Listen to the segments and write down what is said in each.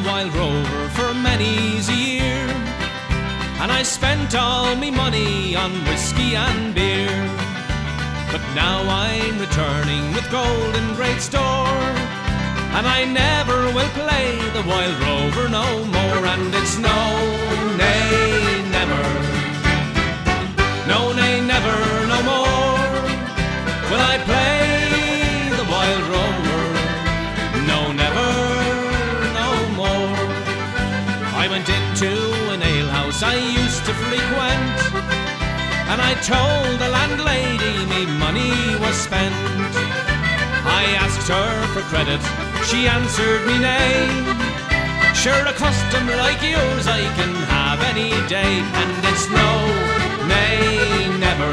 Wild Rover for many's a year, and I spent all me money on whiskey and beer. But now I'm returning with gold in great store, and I never will play the Wild Rover no more. And it's no, nay, never, no, nay, never, no more will I play the Wild Rover, no, never, no more. I went into an alehouse I used to frequent, and I told the landlady me money was spent. I asked her for credit, she answered me nay. Sure, a custom like yours I can have any day. And it's no, nay, never,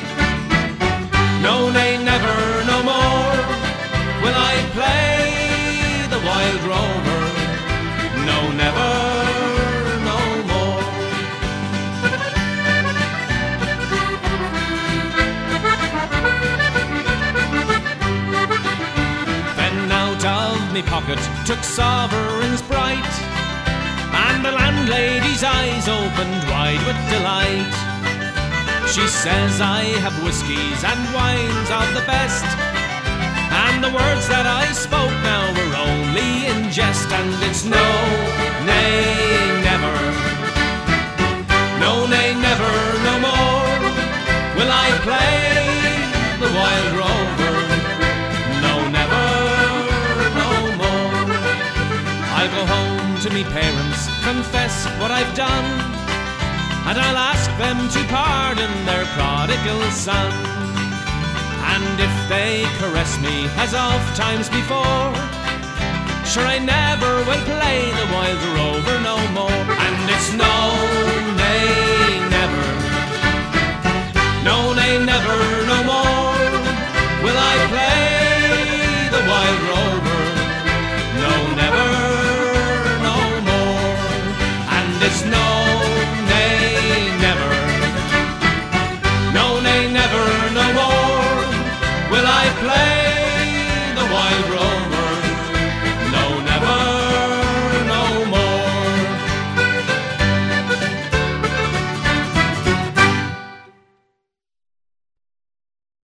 no, nay, never, no more will I play the Wild Rover, no, never, no more. Then out of me pocket took sovereigns bright, and the landlady's eyes opened wide with delight. She says I have whiskies and wines of the best, and the words that I spoke now were only in jest. And it's no, nay, never, no, nay, never, no more will I play the Wild Rover, no, never, no more. I'll go home to me parents, confess what I've done, and I'll ask them to pardon their prodigal son. And if they caress me as oft times before, sure I never will play the Wild Rover no more. And it's no, nay, never, no, nay, never, no more will I play the Wild Rover, no, never, no more. And it's no